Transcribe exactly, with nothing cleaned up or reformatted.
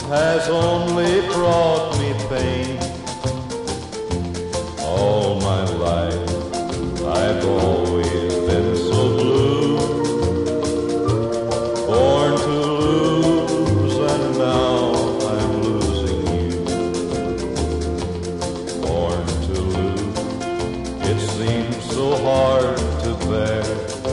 has only brought me pain. All my life I've always been so blue, born to lose and now I'm losing you. Born to lose, it seems so hard to bear.